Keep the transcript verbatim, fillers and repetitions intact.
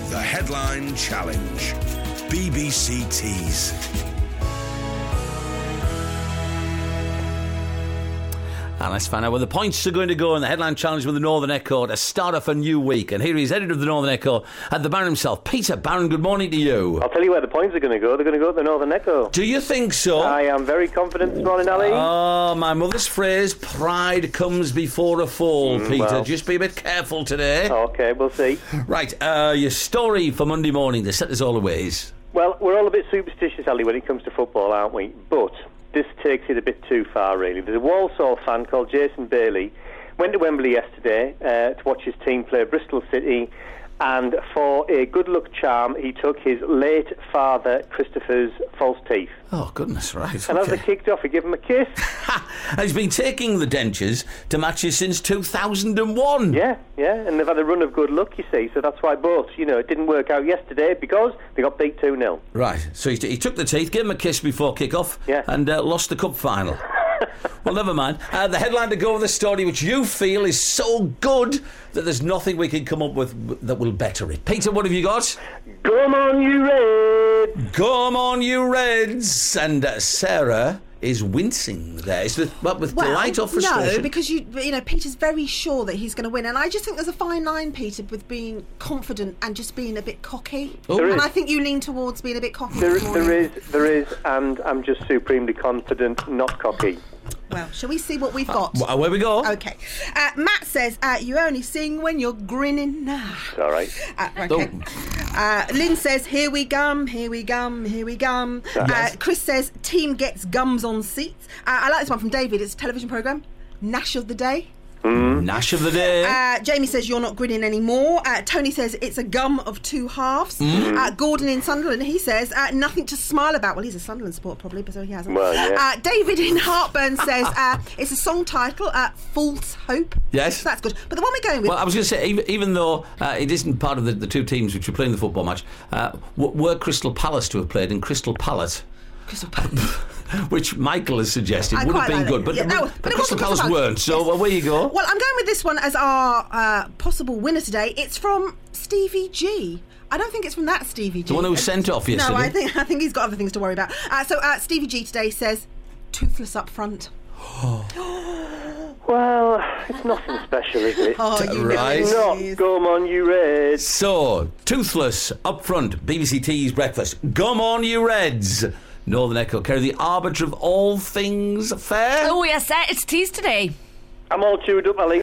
The Headline Challenge. B B C Tees. And let's find out where the points are going to go in the Headline Challenge with the Northern Echo to start off a new week. And here he is, editor of the Northern Echo, at the Baron himself. Peter Barron, good morning to you. I'll tell you where the points are going to go. They're going to go to the Northern Echo. Do you think so? I am very confident this morning, Ali. Oh, my mother's phrase, pride comes before a fall, Mm, Peter. well. Just be a bit careful today. Okay, we'll see. Right, uh, your story for Monday morning to set us all aways. Well, we're all a bit superstitious, Ali, when it comes to football, aren't we? But this takes it a bit too far, really. There's a Walsall fan called Jason Bailey. Went to Wembley yesterday uh, to watch his team play Bristol City, and for a good luck charm, he took his late father Christopher's false teeth. Oh, goodness, right. And okay. as they kicked off, he gave him a kiss. And he's been taking the dentures to matches since two thousand one. Yeah, yeah, and they've had a run of good luck, you see, so that's why both, you know, it didn't work out yesterday because they got beat two nil. Right, so he, he took the teeth, gave him a kiss before kick-off, Yeah. and uh, lost the cup final. Well, never mind. Uh, the headline to go with the story, which you feel is so good that there's nothing we can come up with that will better it. Peter, what have you got? Come on, you Reds! Come on, you Reds! And uh, Sarah is wincing there. Is with, what, with Well, delight or frustration? no, because you you know Peter's very sure that he's going to win, and I just think there's a fine line, Peter, with being confident and just being a bit cocky. Oh. There And is. I think you lean towards being a bit cocky. There, this morning. there is, there is, and I'm just supremely confident, not cocky. Well, shall we see what we've got? Well, where we go? Okay. Uh, Matt says, uh, you only sing when you're grinning. Nah. It's all right. Uh, okay. Uh, Lynn says, here we gum, here we gum, here we gum. Uh, Chris says, team gets gums on seats. Uh, I like this one from David. It's a television programme. Nash of the Day. Nash of the day. Uh, Jamie says, you're not grinning anymore. Uh, Tony says, it's a gum of two halves. Uh, Gordon in Sunderland, he says, uh, nothing to smile about. Well, he's a Sunderland supporter probably, but so he hasn't. Well, yeah. uh, David in Heartburn says, uh, it's a song title, uh, False Hope. Yes. So that's good. But the one we're going with... Well, I was going to say, even, even though uh, it isn't part of the, the two teams which are playing the football match, uh, w- were Crystal Palace to have played in Crystal Palace, Crystal Palace. which Michael has suggested I would have quite been like good, it. but, Yeah, no, but, but it Crystal wasn't Palace Crystal Palace. weren't, so Yes. uh, where you go. Well, I'm going with this one as our uh, possible winner today. It's from Stevie G. I don't think it's from that Stevie G. The one who was sent off yesterday? No, I think I think he's got other things to worry about. Uh, so uh, Stevie G today says, toothless up front. Well, it's nothing special, is it? Oh, you Right. know Not it is. come on, you Reds. So, toothless, up front, B B C Tees breakfast. Gum on, you Reds. Northern Echo, carry the arbiter of all things fair. Oh, yes, uh, it's teas today. I'm all chewed up, Ali.